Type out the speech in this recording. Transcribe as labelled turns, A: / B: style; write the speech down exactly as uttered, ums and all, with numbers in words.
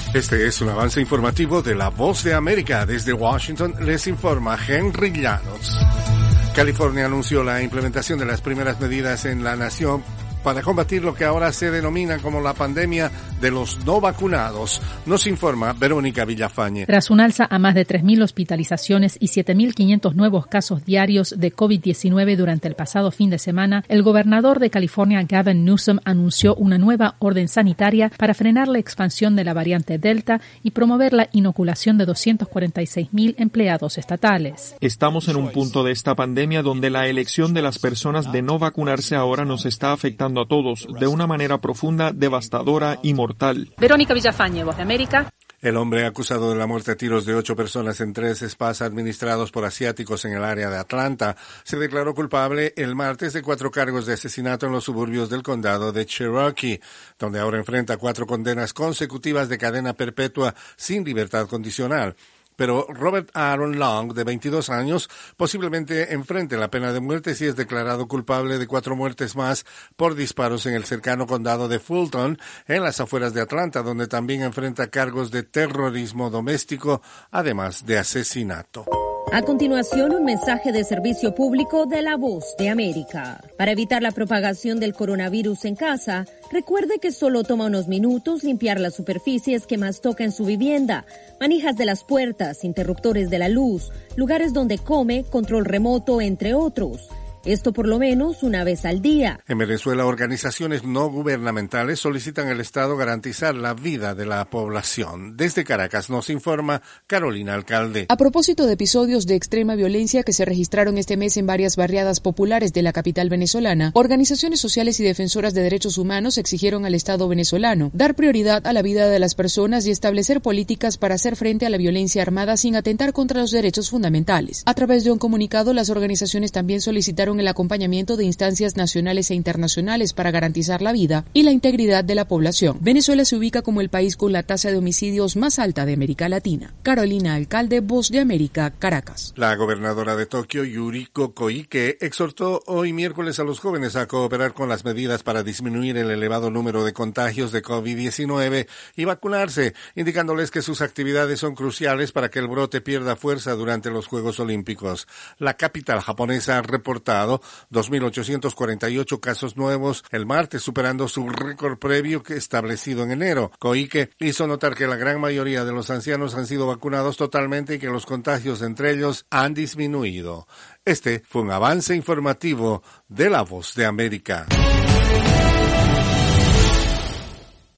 A: Este es un avance informativo de La Voz de América. Desde Washington les informa Henry Llanos. California anunció la implementación de las primeras medidas en la nación para combatir lo que ahora se denomina como la pandemia de los no vacunados. Nos informa Verónica Villafañe.
B: Tras un alza a más de tres mil hospitalizaciones y siete mil quinientos nuevos casos diarios de COVID diecinueve durante el pasado fin de semana, el gobernador de California, Gavin Newsom, anunció una nueva orden sanitaria para frenar la expansión de la variante Delta y promover la inoculación de doscientos cuarenta y seis mil empleados estatales.
C: Estamos en un punto de esta pandemia donde la elección de las personas de no vacunarse ahora nos está afectando a todos de una manera profunda, devastadora y mortal.
B: Verónica Villafañe, Voz de América.
A: El hombre acusado de la muerte a tiros de ocho personas en tres spas administrados por asiáticos en el área de Atlanta se declaró culpable el martes de cuatro cargos de asesinato en los suburbios del condado de Cherokee, donde ahora enfrenta cuatro condenas consecutivas de cadena perpetua sin libertad condicional. Pero Robert Aaron Long, de veintidós años, posiblemente enfrente la pena de muerte si es declarado culpable de cuatro muertes más por disparos en el cercano condado de Fulton, en las afueras de Atlanta, donde también enfrenta cargos de terrorismo doméstico, además de asesinato.
D: A continuación, un mensaje de servicio público de La Voz de América. Para evitar la propagación del coronavirus en casa, recuerde que solo toma unos minutos limpiar las superficies que más toca en su vivienda, manijas de las puertas, interruptores de la luz, lugares donde come, control remoto, entre otros. Esto por lo menos una vez al día.
A: En Venezuela, organizaciones no gubernamentales solicitan al Estado garantizar la vida de la población. Desde Caracas nos informa Carolina Alcalde.
E: A propósito de episodios de extrema violencia que se registraron este mes en varias barriadas populares de la capital venezolana, organizaciones sociales y defensoras de derechos humanos exigieron al Estado venezolano dar prioridad a la vida de las personas y establecer políticas para hacer frente a la violencia armada sin atentar contra los derechos fundamentales. A través de un comunicado, las organizaciones también solicitaron el acompañamiento de instancias nacionales e internacionales para garantizar la vida y la integridad de la población. Venezuela se ubica como el país con la tasa de homicidios más alta de América Latina. Carolina Alcalde, Voz de América, Caracas.
A: La gobernadora de Tokio, Yuriko Koike, exhortó hoy miércoles a los jóvenes a cooperar con las medidas para disminuir el elevado número de contagios de COVID diecinueve y vacunarse, indicándoles que sus actividades son cruciales para que el brote pierda fuerza durante los Juegos Olímpicos. La capital japonesa ha reportado dos mil ochocientos cuarenta y ocho casos nuevos el martes, superando su récord previo que establecido en enero. Koike hizo notar que la gran mayoría de los ancianos han sido vacunados totalmente y que los contagios entre ellos han disminuido. Este fue un avance informativo de La Voz de América.